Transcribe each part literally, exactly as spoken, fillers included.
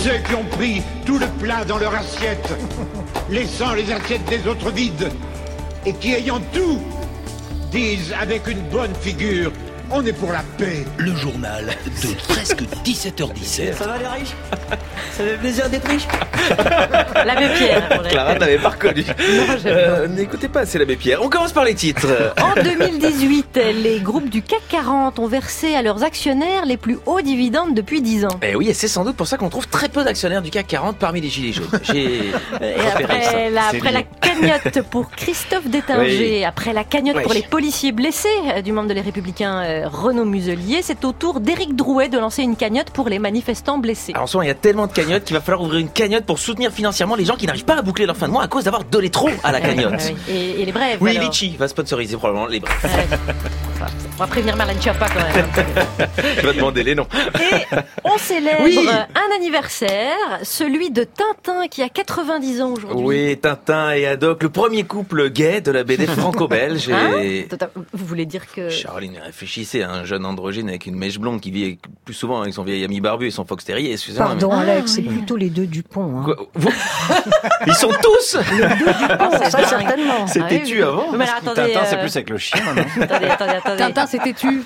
Ceux qui ont pris tout le plat dans leur assiette, laissant les assiettes des autres vides, et qui, ayant tout, disent avec une bonne figure, on est pour la paix. Le journal de presque dix-sept heures dix-sept. Ça va les riches? Ça fait plaisir d'être riche. L'abbé Pierre. Clara n'avait pas reconnu. Non, euh, n'écoutez pas, c'est l'abbé Pierre. On commence par les titres. En deux mille dix-huit, les groupes du C A C quarante ont versé à leurs actionnaires les plus hauts dividendes depuis dix ans. Eh oui, et c'est sans doute pour ça qu'on trouve très peu d'actionnaires du C A C quarante parmi les gilets jaunes. J'ai et après, la, après la cagnotte pour Christophe Détinger, oui. après la cagnotte oui. pour les policiers blessés euh, du membre de les Républicains euh, Renaud Muselier, c'est au tour d'Éric Drouet de lancer une cagnotte pour les manifestants blessés. Alors en ce moment, il y a tellement de cagnottes qu'il va falloir ouvrir une cagnotte pour soutenir financièrement les gens qui n'arrivent pas à boucler leur fin de mois à cause d'avoir donné trop à la cagnotte. Ah oui. et, et les brèves. Oui, alors. Litchi va sponsoriser probablement les brèves. Ah, on va prévenir Marlène Schiappa quand même. Il va demander les noms. Et on célèbre oui. un anniversaire, celui de Tintin qui a quatre-vingt-dix ans aujourd'hui. Oui, Tintin et Haddock, le premier couple gay de la B D franco-belge. Et... Hein Vous voulez dire que... Charline, réfléchissez à un jeune androgyne avec une mèche blonde qui vit plus souvent avec son vieil ami barbu et son fox terrier. Excusez-moi. Pardon mais... Alex, ah, c'est oui. plutôt les deux Dupont. Hein. Vous... Ils sont tous les deux Dupont, ça certainement. C'était ah, oui, tu oui. avant. Mais alors, attendez, Tintin, euh... c'est plus avec le chien, non? Attendez, attendez, attendez. Tintin, c'était tu.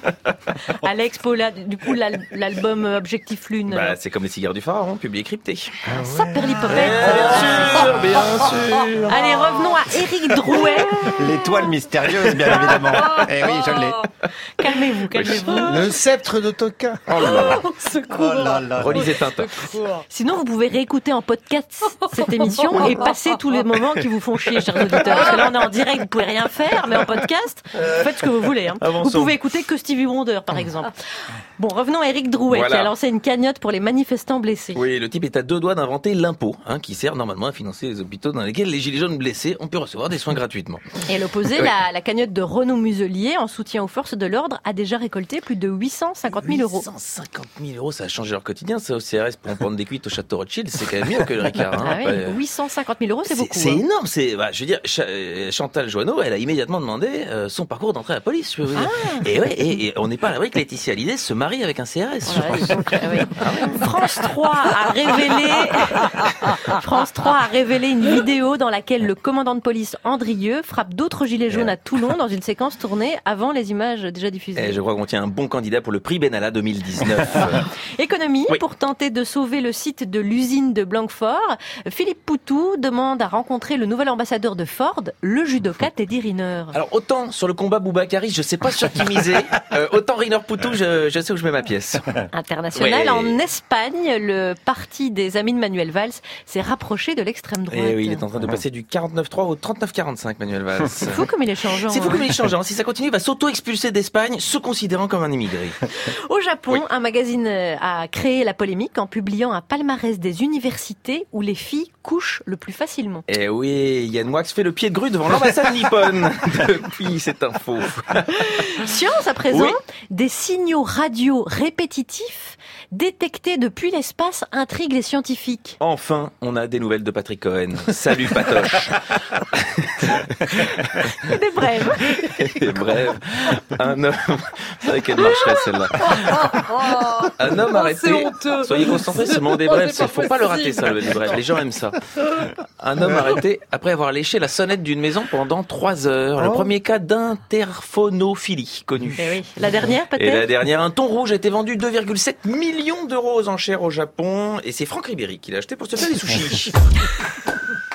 Alex Paula, du coup, l'album Objectif Lune. Bah, c'est comme les cigares du pharaon, publié crypté. Ah ouais. Ça, Perlipopette. Bien sûr, bien sûr. Allez, revenons à Éric Drouet. L'étoile mystérieuse, bien évidemment. Eh oui, je l'ai. Calmez-vous, calmez-vous. Le sceptre de Toka. Oh là là. Oh, secours. Oh là là. Relisez Tintin. Sinon, vous pouvez réécouter en podcast cette émission et passer tous les moments qui vous font chier, chers auditeurs. Parce que là, on est en direct, vous pouvez rien faire, mais en podcast, faites ce que vous voulez. Hein. Vous pouvez écouter que Stevie Wonder, par exemple. Bon, revenons à Éric Drouet, voilà. qui a lancé une cagnotte pour les manifestants blessés. Oui, le type est à deux doigts d'inventer l'impôt, hein, qui sert normalement à financer les hôpitaux dans lesquels les gilets jaunes blessés ont pu recevoir des soins gratuitement. Et à l'opposé, oui. la, la cagnotte de Renaud Muselier, en soutien aux forces de l'ordre, a déjà récolté plus de huit cent cinquante mille euros. huit cent cinquante mille euros, ça a changé leur quotidien, ça, au C R S, pour en prendre des cuites au château Rothschild, c'est quand même mieux que le Ricard. Hein, ah oui, après... huit cent cinquante mille euros, c'est, c'est beaucoup. C'est hein. énorme, c'est, bah, je veux dire, Ch- Chantal Joanneau, elle a immédiatement demandé euh, son parcours d'entrée à la police, je veux dire. Ah. Et, ouais, et, et on n'est pas à l'abri que Laetitia Hallyday se marie avec un C R S. Ouais, donc, euh, oui. ah ouais. France trois a révélé France trois a révélé une vidéo dans laquelle le commandant de police Andrieux frappe d'autres gilets jaunes à Toulon dans une séquence tournée avant les images déjà diffusées. Et je crois qu'on tient un bon candidat pour le prix Benalla deux mille dix-neuf. Économie, oui. Pour tenter de sauver le site de l'usine de Blanquefort, Philippe Poutou demande à rencontrer le nouvel ambassadeur de Ford, le judoka Teddy Riner. Alors autant sur le combat Boubacarri, je sais pas sur qui miser, euh, autant Riner Poutou, je, je sais où je mets ma pièce. International, oui. En Espagne, le parti des amis de Manuel Valls s'est rapproché de l'extrême droite. Et oui, il est en train de passer du quarante-neuf trois au trente-neuf quarante-cinq, Manuel Valls. C'est fou comme il est changeant. C'est fou comme il est changeant. Si ça continue, il va s'auto-expulser d'Espagne, se considérant comme un immigré. Au Japon, oui. un magazine a créé la polémique en publiant un palmarès des universités où les filles couchent le plus facilement. Eh oui, Yann Wax fait le pied de grue devant l'ambassade nippone depuis cette info. Science à présent, oui. Des signaux radio répétitifs détectés depuis l'espace intriguent les scientifiques. Enfin, on a des nouvelles de Patrick Cohen. Salut Patoche. Des brèves. Des brèves. Un homme... C'est vrai qu'elle marcherait celle-là. Un homme oh, arrêté. Soyez concentrés, c'est le moment des brèves. Il ne faut pas le rater, ça, les brèves. Les gens aiment ça. Un homme arrêté après avoir léché la sonnette d'une maison pendant trois heures. Le oh. premier cas d'interphonophilie connu. Et oui. La dernière, peut-être. Et la dernière, un thon rouge a été vendu deux virgule sept millions d'euros aux enchères au Japon. Et c'est Franck Ribéry qui l'a acheté pour se faire des sushis.